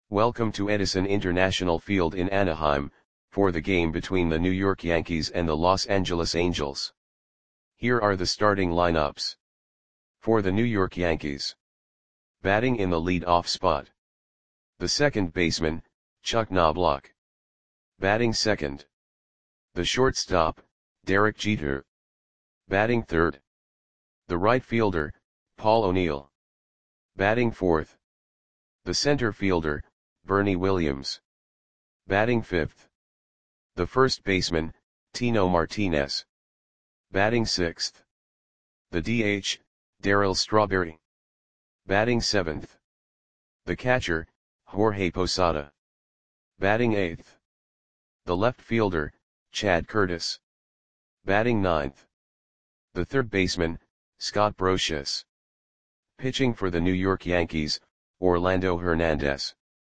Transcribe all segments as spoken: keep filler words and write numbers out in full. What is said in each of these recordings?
Welcome to Edison International Field in Anaheim, for the game between the New York Yankees and the Los Angeles Angels. Here are the starting lineups. For the New York Yankees. Batting in the lead-off spot. The second baseman, Chuck Knobloch. Batting second. The shortstop, Derek Jeter. Batting third. The right fielder, Paul O'Neill. Batting fourth. The center fielder, Bernie Williams. Batting fifth. The first baseman, Tino Martinez. Batting sixth. The D H, Darryl Strawberry. Batting seventh. The catcher, Jorge Posada. Batting eighth. The left fielder, Chad Curtis. Batting ninth. The third baseman, Scott Brosius. Pitching for the New York Yankees, Orlando Hernandez.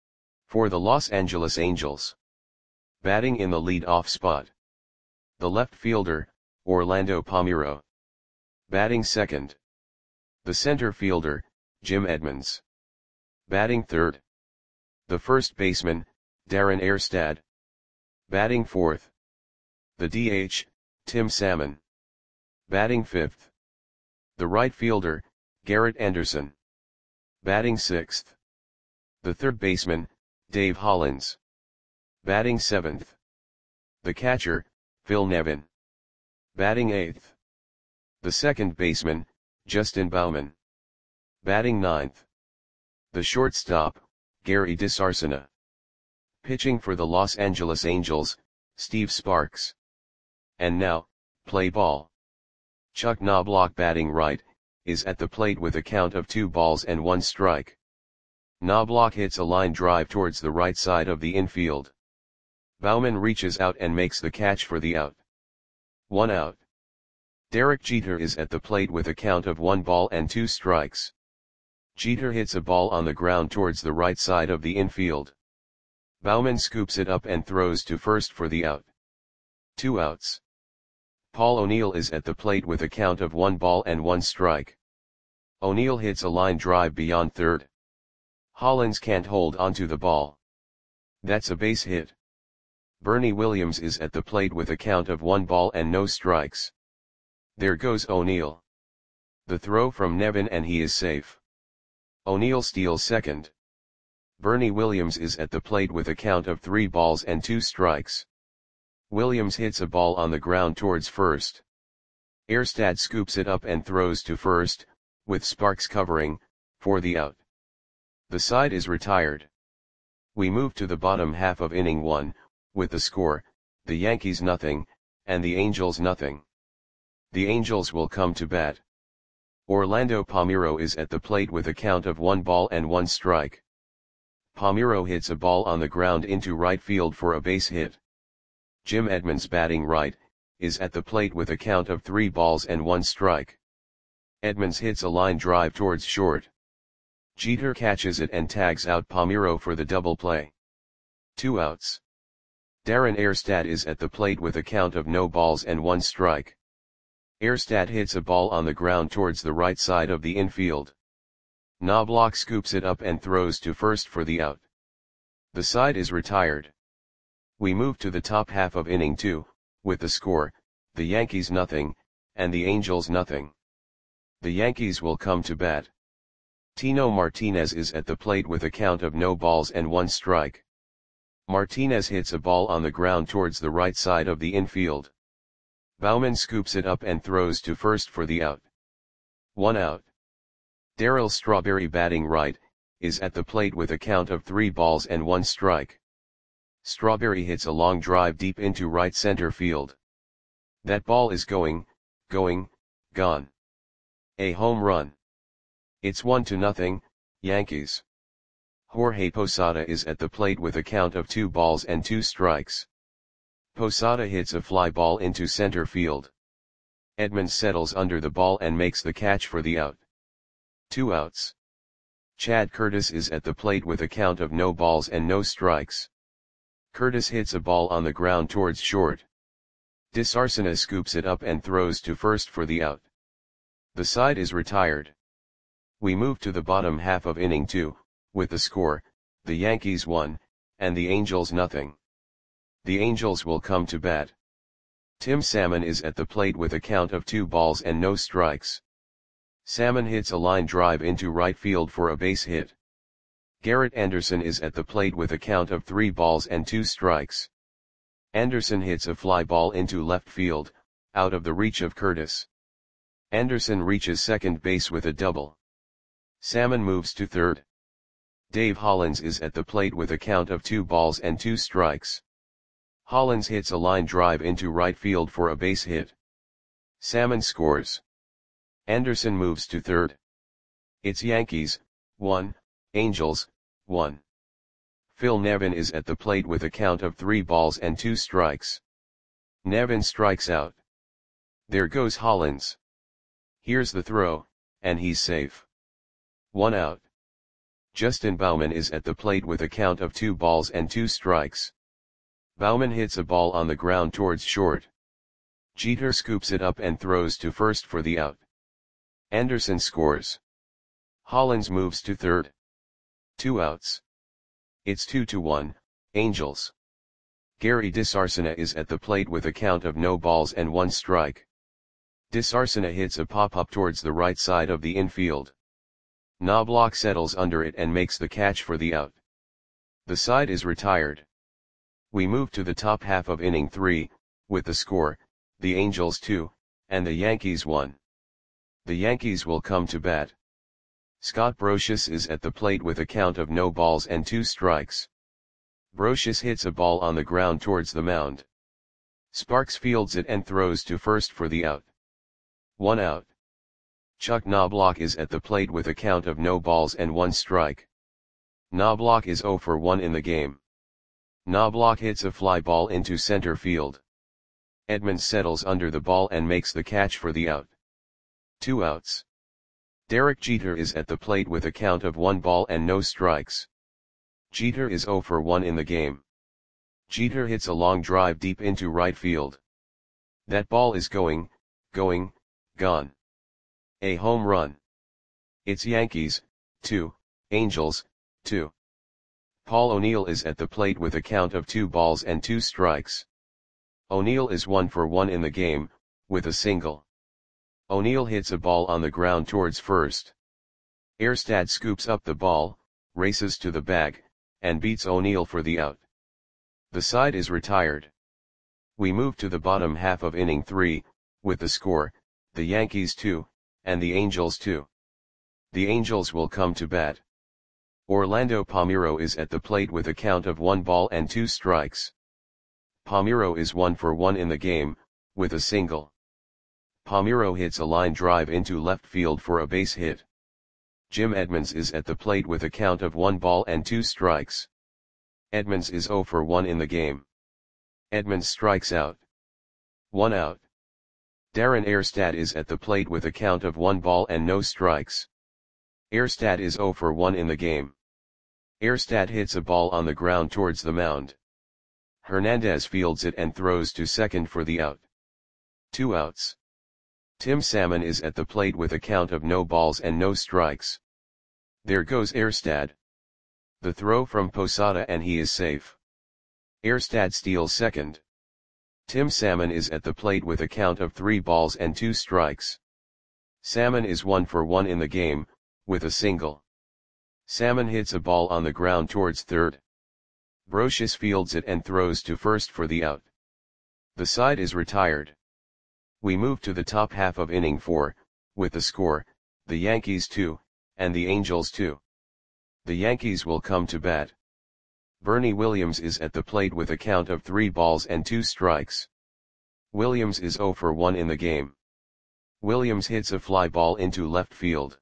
For the Los Angeles Angels. Batting in the lead-off spot. The left fielder, Orlando Palmeiro. Batting second. The center fielder, Jim Edmonds. Batting third. The first baseman, Darren Erstad. Batting fourth. The D H, Tim Salmon. Batting fifth. The right fielder, Garrett Anderson. Batting sixth. The third baseman, Dave Hollins. Batting seventh. The catcher, Phil Nevin. Batting eighth. The second baseman, Justin Bauman. Batting ninth. The shortstop, Gary DiSarcina. Pitching for the Los Angeles Angels, Steve Sparks. And now, play ball. Chuck Knobloch batting right, is at the plate with a count of two balls and one strike. Knobloch hits a line drive towards the right side of the infield. Bauman reaches out and makes the catch for the out. One out. Derek Jeter is at the plate with a count of one ball and two strikes. Jeter hits a ball on the ground towards the right side of the infield. Bauman scoops it up and throws to first for the out. Two outs. Paul O'Neill is at the plate with a count of one ball and one strike. O'Neill hits a line drive beyond third. Hollins can't hold onto the ball. That's a base hit. Bernie Williams is at the plate with a count of one ball and no strikes. There goes O'Neill. The throw from Nevin and he is safe. O'Neill steals second. Bernie Williams is at the plate with a count of three balls and two strikes. Williams hits a ball on the ground towards first. Erstad scoops it up and throws to first, with Sparks covering, for the out. The side is retired. We move to the bottom half of inning one, with the score, the Yankees nothing, and the Angels nothing. The Angels will come to bat. Orlando Palmeiro is at the plate with a count of one ball and one strike. Palmeiro hits a ball on the ground into right field for a base hit. Jim Edmonds batting right, is at the plate with a count of three balls and one strike. Edmonds hits a line drive towards short. Jeter catches it and tags out Palmeiro for the double play. Two outs. Darren Erstad is at the plate with a count of no balls and one strike. Erstad hits a ball on the ground towards the right side of the infield. Knobloch scoops it up and throws to first for the out. The side is retired. We move to the top half of inning two, with the score, the Yankees nothing, and the Angels nothing. The Yankees will come to bat. Tino Martinez is at the plate with a count of no balls and one strike. Martinez hits a ball on the ground towards the right side of the infield. Bauman scoops it up and throws to first for the out. One out. Darryl Strawberry batting right, is at the plate with a count of three balls and one strike. Strawberry hits a long drive deep into right center field. That ball is going, going, gone. A home run. It's one to nothing, Yankees. Jorge Posada is at the plate with a count of two balls and two strikes. Posada hits a fly ball into center field. Edmonds settles under the ball and makes the catch for the out. Two outs. Chad Curtis is at the plate with a count of no balls and no strikes. Curtis hits a ball on the ground towards short. DiSarcina scoops it up and throws to first for the out. The side is retired. We move to the bottom half of inning two, with the score, the Yankees one, and the Angels nothing. The Angels will come to bat. Tim Salmon is at the plate with a count of two balls and no strikes. Salmon hits a line drive into right field for a base hit. Garrett Anderson is at the plate with a count of three balls and two strikes. Anderson hits a fly ball into left field, out of the reach of Curtis. Anderson reaches second base with a double. Salmon moves to third. Dave Hollins is at the plate with a count of two balls and two strikes. Hollins hits a line drive into right field for a base hit. Salmon scores. Anderson moves to third. It's Yankees, one, Angels, one. Phil Nevin is at the plate with a count of three balls and two strikes. Nevin strikes out. There goes Hollins. Here's the throw, and he's safe. One out. Justin Bauman is at the plate with a count of two balls and two strikes. Bauman hits a ball on the ground towards short. Jeter scoops it up and throws to first for the out. Anderson scores. Hollins moves to third. Two outs. It's two to one, Angels. Gary DeSarcina is at the plate with a count of no balls and one strike. DeSarcina hits a pop-up towards the right side of the infield. Knobloch settles under it and makes the catch for the out. The side is retired. We move to the top half of inning three, with the score, the Angels two, and the Yankees one. The Yankees will come to bat. Scott Brosius is at the plate with a count of no balls and two strikes. Brosius hits a ball on the ground towards the mound. Sparks fields it and throws to first for the out. One out. Chuck Knobloch is at the plate with a count of no balls and one strike. Knobloch is zero for one in the game. Knobloch hits a fly ball into center field. Edmonds settles under the ball and makes the catch for the out. Two outs. Derek Jeter is at the plate with a count of one ball and no strikes. Jeter is zero for one in the game. Jeter hits a long drive deep into right field. That ball is going, going, gone. A home run. It's Yankees, two, Angels, two. Paul O'Neill is at the plate with a count of two balls and two strikes. O'Neill is one for one in the game, with a single. O'Neill hits a ball on the ground towards first. Erstad scoops up the ball, races to the bag, and beats O'Neill for the out. The side is retired. We move to the bottom half of inning three, with the score, the Yankees two, and the Angels two. The Angels will come to bat. Orlando Palmeiro is at the plate with a count of one ball and two strikes. Palmeiro is one for one in the game, with a single. Palmeiro hits a line drive into left field for a base hit. Jim Edmonds is at the plate with a count of one ball and two strikes. Edmonds is zero for one in the game. Edmonds strikes out. One out. Darren Erstad is at the plate with a count of one ball and no strikes. Erstad is zero for one in the game. Erstad hits a ball on the ground towards the mound. Hernandez fields it and throws to second for the out. Two outs. Tim Salmon is at the plate with a count of no balls and no strikes. There goes Erstad. The throw from Posada and he is safe. Erstad steals second. Tim Salmon is at the plate with a count of three balls and two strikes. Salmon is one for one in the game, with a single. Salmon hits a ball on the ground towards third. Brosius fields it and throws to first for the out. The side is retired. We move to the top half of inning four, with the score, the Yankees two, and the Angels two. The Yankees will come to bat. Bernie Williams is at the plate with a count of three balls and two strikes. Williams is zero for one in the game. Williams hits a fly ball into left field.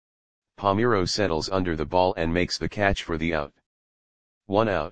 Palmeiro settles under the ball and makes the catch for the out. One out.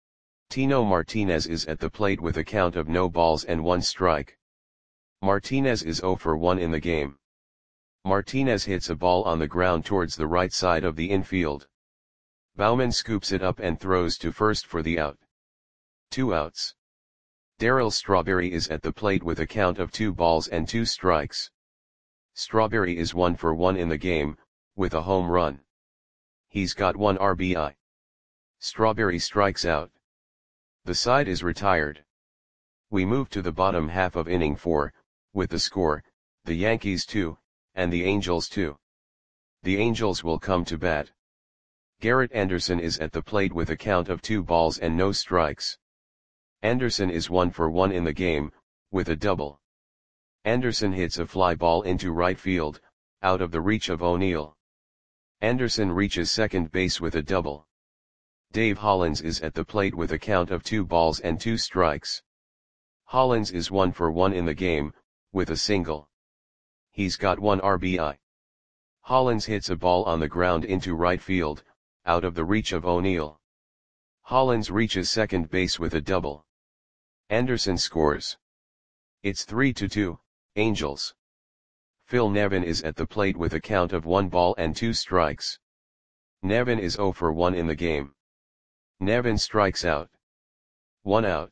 Tino Martinez is at the plate with a count of no balls and one strike. Martinez is zero for one in the game. Martinez hits a ball on the ground towards the right side of the infield. Bauman scoops it up and throws to first for the out. Two outs. Darryl Strawberry is at the plate with a count of two balls and two strikes. Strawberry is one for one in the game, with a home run. He's got one R B I. Strawberry strikes out. The side is retired. We move to the bottom half of inning four, with the score, the Yankees two, and the Angels two. The Angels will come to bat. Garrett Anderson is at the plate with a count of two balls and no strikes. Anderson is one for one in the game, with a double. Anderson hits a fly ball into right field, out of the reach of O'Neill. Anderson reaches second base with a double. Dave Hollins is at the plate with a count of two balls and two strikes. Hollins is one for one in the game, with a single. He's got one R B I. Hollins hits a ball on the ground into right field, out of the reach of O'Neill. Hollins reaches second base with a double. Anderson scores. It's three to two, Angels. Phil Nevin is at the plate with a count of one ball and two strikes. Nevin is zero for one in the game. Nevin strikes out. One out.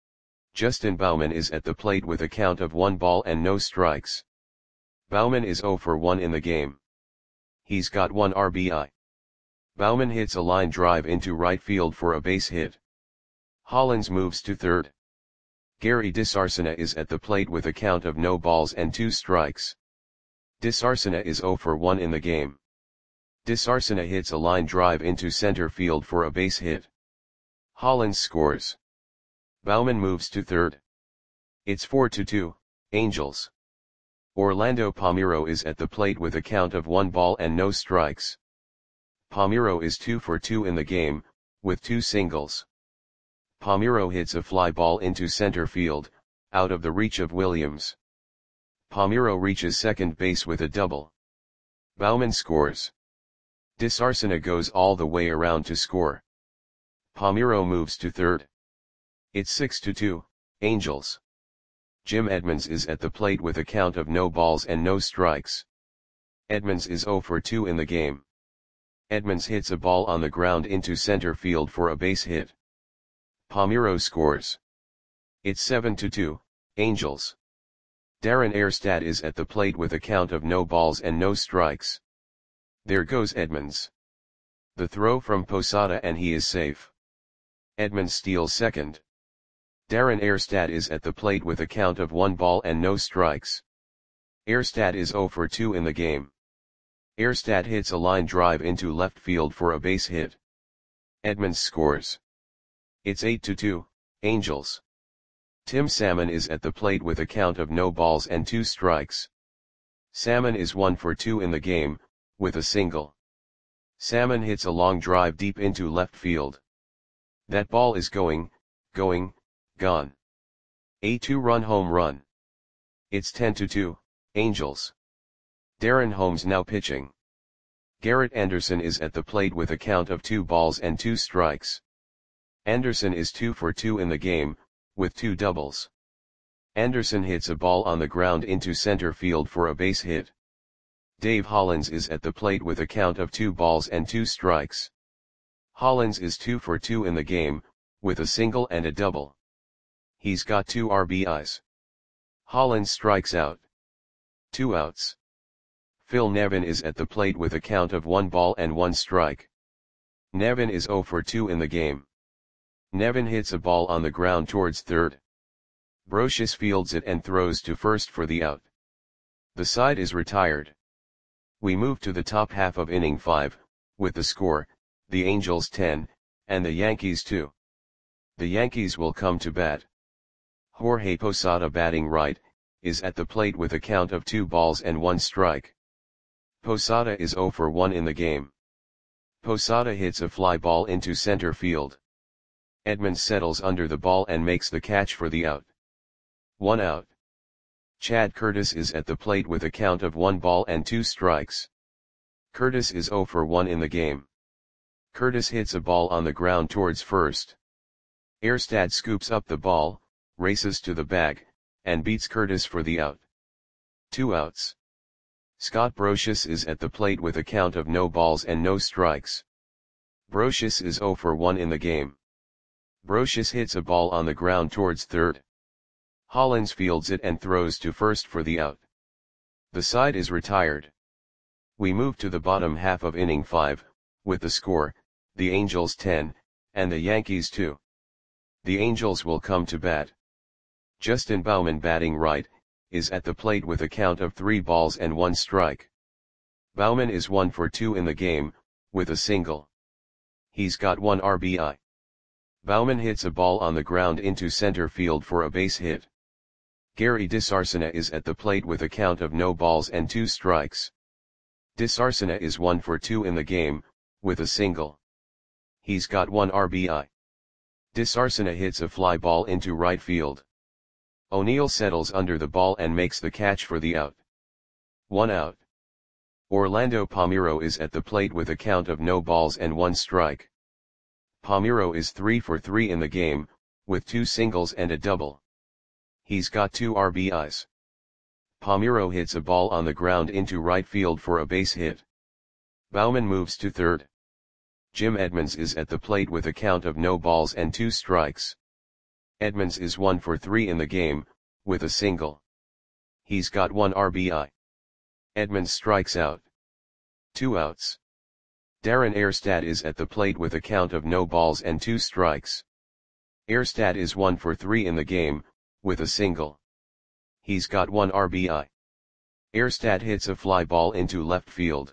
Justin Bauman is at the plate with a count of one ball and no strikes. Bauman is zero for one in the game. He's got one R B I. Bauman hits a line drive into right field for a base hit. Hollins moves to third. Gary DeSarcina is at the plate with a count of no balls and two strikes. DeSarcina is zero for one in the game. DeSarcina hits a line drive into center field for a base hit. Hollins scores. Bauman moves to third. It's four to two, Angels. Orlando Palmeiro is at the plate with a count of one ball and no strikes. Palmeiro is two for two in the game, with two singles. Palmeiro hits a fly ball into center field, out of the reach of Williams. Palmeiro reaches second base with a double. Bauman scores. DeSarcina goes all the way around to score. Palmeiro moves to third. It's six to two, Angels. Jim Edmonds is at the plate with a count of no balls and no strikes. Edmonds is zero for two in the game. Edmonds hits a ball on the ground into center field for a base hit. Palmeiro scores. It's seven to two, Angels. Darren Erstad is at the plate with a count of no balls and no strikes. There goes Edmonds. The throw from Posada and he is safe. Edmonds steals second. Darren Erstad is at the plate with a count of one ball and no strikes. Erstad is zero for two in the game. Erstad hits a line drive into left field for a base hit. Edmonds scores. It's eight to two, Angels. Tim Salmon is at the plate with a count of no balls and two strikes. Salmon is one for two in the game, with a single. Salmon hits a long drive deep into left field. That ball is going, going, gone. A two-run home run. It's ten to two, Angels. Darren Holmes now pitching. Garrett Anderson is at the plate with a count of two balls and two strikes. Anderson is two for two in the game, with two doubles. Anderson hits a ball on the ground into center field for a base hit. Dave Hollins is at the plate with a count of two balls and two strikes. Hollins is two for two in the game, with a single and a double. He's got two R B Is. Hollins strikes out. Two outs. Phil Nevin is at the plate with a count of one ball and one strike. Nevin is zero for two in the game. Nevin hits a ball on the ground towards third. Brocious fields it and throws to first for the out. The side is retired. We move to the top half of inning five, with the score, the Angels ten, and the Yankees two. The Yankees will come to bat. Jorge Posada, batting right, is at the plate with a count of two balls and one strike. Posada is zero for one in the game. Posada hits a fly ball into center field. Edmonds settles under the ball and makes the catch for the out. One out. Chad Curtis is at the plate with a count of one ball and two strikes. Curtis is zero for one in the game. Curtis hits a ball on the ground towards first. Erstad scoops up the ball, races to the bag, and beats Curtis for the out. Two outs. Scott Brocious is at the plate with a count of no balls and no strikes. Brocious is zero for one in the game. Brocious hits a ball on the ground towards third. Hollins fields it and throws to first for the out. The side is retired. We move to the bottom half of inning five, with the score, the Angels ten, and the Yankees two. The Angels will come to bat. Justin Bauman, batting right, is at the plate with a count of three balls and one strike. Bauman is one for two in the game, with a single. He's got one R B I. Bauman hits a ball on the ground into center field for a base hit. Gary DeSarcina is at the plate with a count of no balls and two strikes. DeSarcina is one for two in the game, with a single. He's got one R B I. DeSarcina hits a fly ball into right field. O'Neill settles under the ball and makes the catch for the out. One out. Orlando Palmeiro is at the plate with a count of no balls and one strike. Palmeiro is three for three in the game, with two singles and a double. He's got two R B Is. Palmeiro hits a ball on the ground into right field for a base hit. Bauman moves to third. Jim Edmonds is at the plate with a count of no balls and two strikes. Edmonds is one for three in the game, with a single. He's got one R B I. Edmonds strikes out. Two outs. Darren Erstad is at the plate with a count of no balls and two strikes. Erstad is one for three in the game, with a single. He's got one R B I. Erstad hits a fly ball into left field.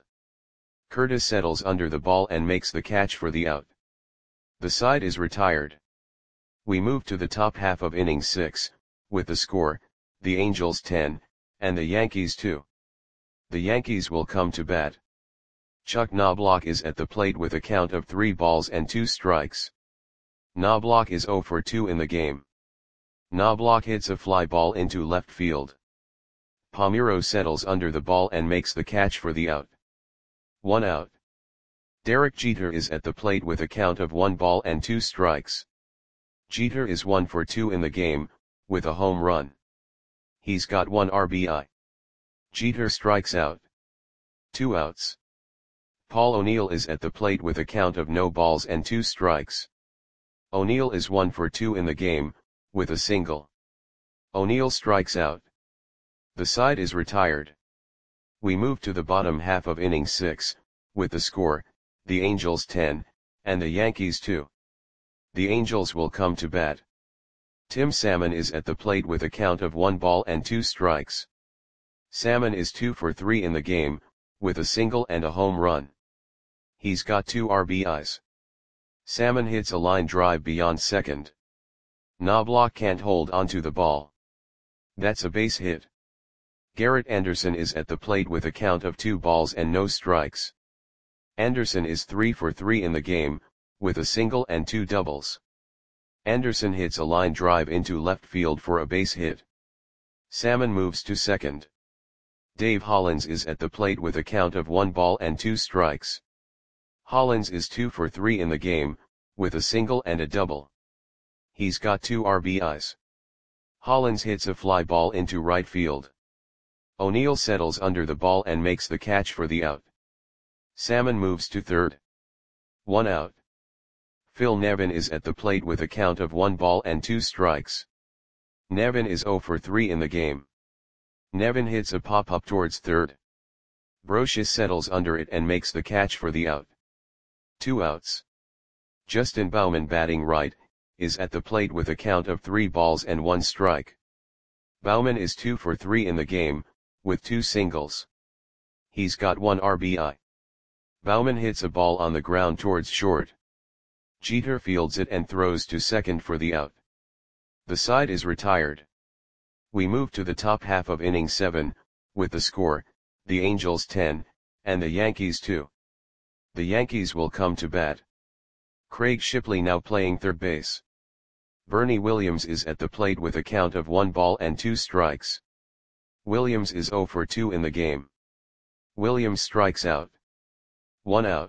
Curtis settles under the ball and makes the catch for the out. The side is retired. We move to the top half of inning six, with the score, the Angels ten, and the Yankees two. The Yankees will come to bat. Chuck Knobloch is at the plate with a count of three balls and two strikes. Knobloch is zero for two in the game. Knobloch hits a fly ball into left field. Palmeiro settles under the ball and makes the catch for the out. One out. Derek Jeter is at the plate with a count of one ball and two strikes. Jeter is one for two in the game, with a home run. He's got one R B I. Jeter strikes out. Two outs. Paul O'Neill is at the plate with a count of no balls and two strikes. O'Neill is one for two in the game, with a single. O'Neill strikes out. The side is retired. We move to the bottom half of inning six, with the score, the Angels ten, and the Yankees two. The Angels will come to bat. Tim Salmon is at the plate with a count of one ball and two strikes. Salmon is two for three in the game, with a single and a home run. He's got two R B Is. Salmon hits a line drive beyond second. Knobloch can't hold onto the ball. That's a base hit. Garrett Anderson is at the plate with a count of two balls and no strikes. Anderson is three for three in the game, with a single and two doubles. Anderson hits a line drive into left field for a base hit. Salmon moves to second. Dave Hollins is at the plate with a count of one ball and two strikes. Hollins is two for three in the game, with a single and a double. He's got two R B Is. Hollins hits a fly ball into right field. O'Neill settles under the ball and makes the catch for the out. Salmon moves to third. One out. Phil Nevin is at the plate with a count of one ball and two strikes. Nevin is zero for three in the game. Nevin hits a pop-up towards third. Brosius settles under it and makes the catch for the out. Two outs. Justin Bauman, batting right, is at the plate with a count of three balls and one strike. Bauman is two for three in the game, with two singles. He's got one R B I. Bauman hits a ball on the ground towards short. Jeter fields it and throws to second for the out. The side is retired. We move to the top half of inning seven, with the score, the Angels ten, and the Yankees two. The Yankees will come to bat. Craig Shipley now playing third base. Bernie Williams is at the plate with a count of one ball and two strikes. Williams is zero for two in the game. Williams strikes out. One out.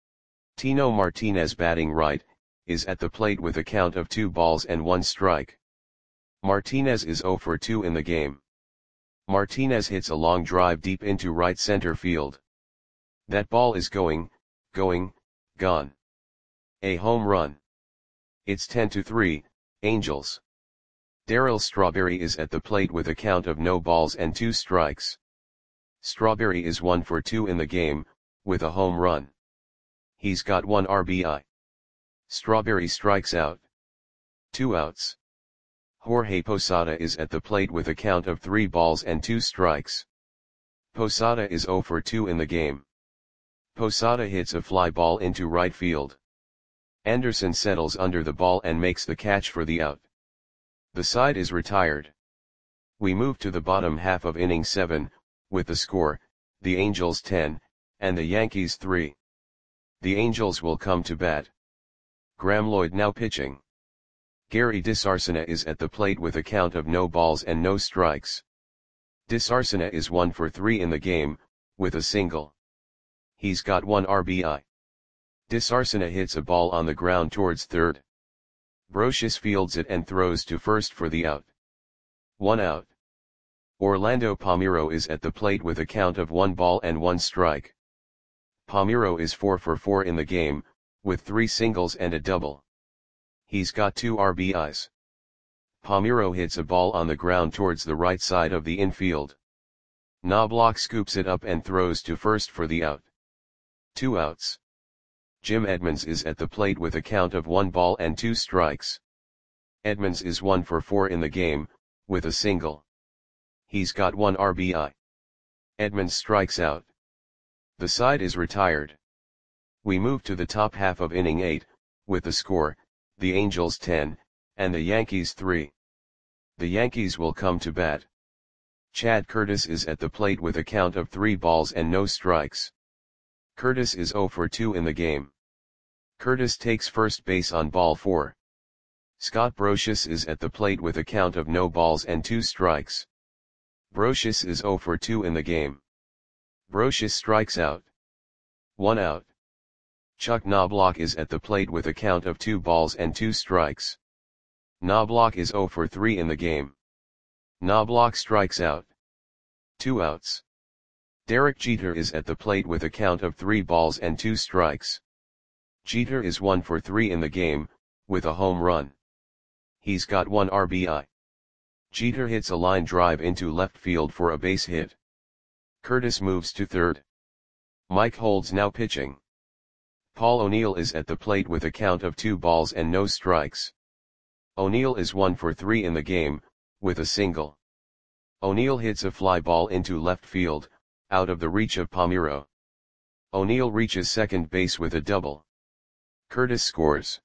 Tino Martinez, batting right, is at the plate with a count of two balls and one strike. Martinez is zero for two in the game. Martinez hits a long drive deep into right center field. That ball is going, going, gone. A home run. It's ten to three, Angels. Darryl Strawberry is at the plate with a count of no balls and two strikes. Strawberry is one for two in the game, with a home run. He's got one R B I. Strawberry strikes out. Two outs. Jorge Posada is at the plate with a count of three balls and two strikes. Posada is zero for two in the game. Posada hits a fly ball into right field. Anderson settles under the ball and makes the catch for the out. The side is retired. We move to the bottom half of inning seven, with the score, the Angels ten, and the Yankees three. The Angels will come to bat. Graeme Lloyd now pitching. Gary DeSarcina is at the plate with a count of no balls and no strikes. DeSarcina is one for three in the game, with a single. He's got one R B I. DeSarcina hits a ball on the ground towards third. Brocious fields it and throws to first for the out. One out. Orlando Palmeiro is at the plate with a count of one ball and one strike. Palmeiro is four for four in the game, with three singles and a double. He's got two R B Is. Palmeiro hits a ball on the ground towards the right side of the infield. Knobloch scoops it up and throws to first for the out. Two outs. Jim Edmonds is at the plate with a count of one ball and two strikes. Edmonds is one for four in the game, with a single. He's got one R B I. Edmonds strikes out. The side is retired. We move to the top half of inning eight, with the score, the Angels ten, and the Yankees three. The Yankees will come to bat. Chad Curtis is at the plate with a count of three balls and no strikes. Curtis is zero for two in the game. Curtis takes first base on ball four. Scott Brocious is at the plate with a count of no balls and two strikes. Brocious is zero for two in the game. Brocious strikes out. One out. Chuck Knobloch is at the plate with a count of two balls and two strikes. Knobloch is zero for three in the game. Knobloch strikes out. Two outs. Derek Jeter is at the plate with a count of three balls and two strikes. Jeter is one for three in the game, with a home run. He's got one R B I. Jeter hits a line drive into left field for a base hit. Curtis moves to third. Mike Holds now pitching. Paul O'Neill is at the plate with a count of two balls and no strikes. O'Neill is one for three in the game, with a single. O'Neill hits a fly ball into left field, out of the reach of Palmeiro. O'Neill reaches second base with a double. Curtis scores.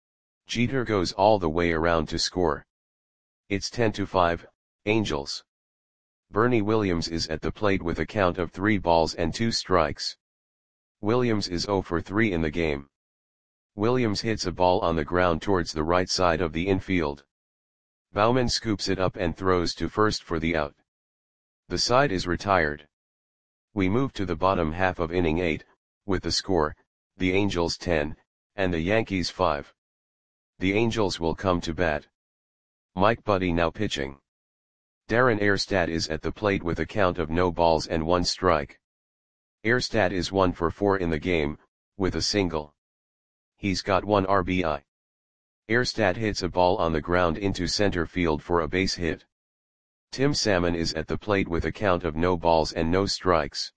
Jeter goes all the way around to score. It's ten to five, Angels. Bernie Williams is at the plate with a count of three balls and two strikes. Williams is zero for three in the game. Williams hits a ball on the ground towards the right side of the infield. Baumann scoops it up and throws to first for the out. The side is retired. We move to the bottom half of inning eight, with the score, the Angels ten, and the Yankees five. The Angels will come to bat. Mike Buddie now pitching. Darren Erstad is at the plate with a count of no balls and one strike. Erstad is one for four in the game, with a single. He's got one R B I. Erstad hits a ball on the ground into center field for a base hit. Tim Salmon is at the plate with a count of no balls and no strikes.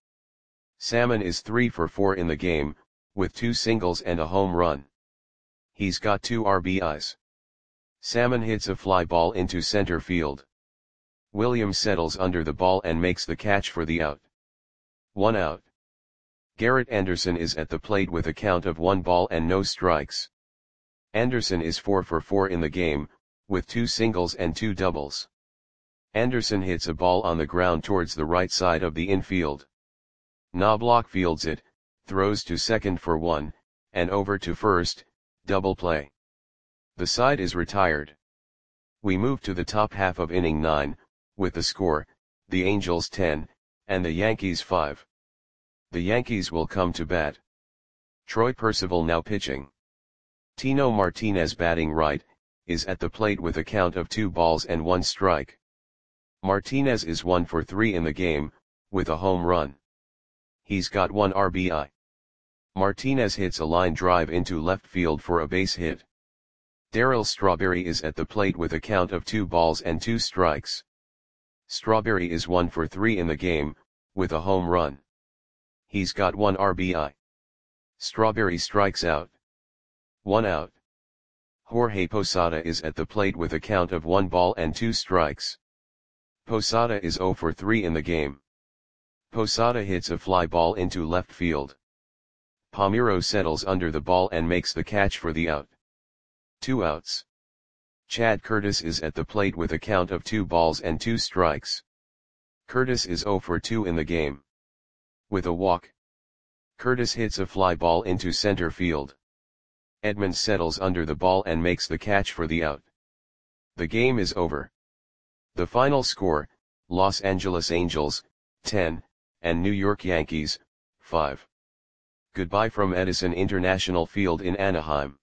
Salmon is three for four in the game, with two singles and a home run. He's got two R B Is. Salmon hits a fly ball into center field. Williams settles under the ball and makes the catch for the out. One out. Garrett Anderson is at the plate with a count of one ball and no strikes. Anderson is four for four in the game, with two singles and two doubles. Anderson hits a ball on the ground towards the right side of the infield. Knobloch fields it, throws to second for one, and over to first, double play. The side is retired. We move to the top half of inning nine, with the score, the Angels ten, and the Yankees five. The Yankees will come to bat. Troy Percival now pitching. Tino Martinez batting right, is at the plate with a count of two balls and one strike. Martinez is one for three in the game, with a home run. He's got one R B I. Martinez hits a line drive into left field for a base hit. Darryl Strawberry is at the plate with a count of two balls and two strikes. Strawberry is one for three in the game, with a home run. He's got one R B I. Strawberry strikes out. One out. Jorge Posada is at the plate with a count of one ball and two strikes. Posada is zero for three in the game. Posada hits a fly ball into left field. Palmeiro settles under the ball and makes the catch for the out. Two outs. Chad Curtis is at the plate with a count of two balls and two strikes. Curtis is zero for two in the game. With a walk, Curtis hits a fly ball into center field. Edmonds settles under the ball and makes the catch for the out. The game is over. The final score, Los Angeles Angels, ten, and New York Yankees, five. Goodbye from Edison International Field in Anaheim.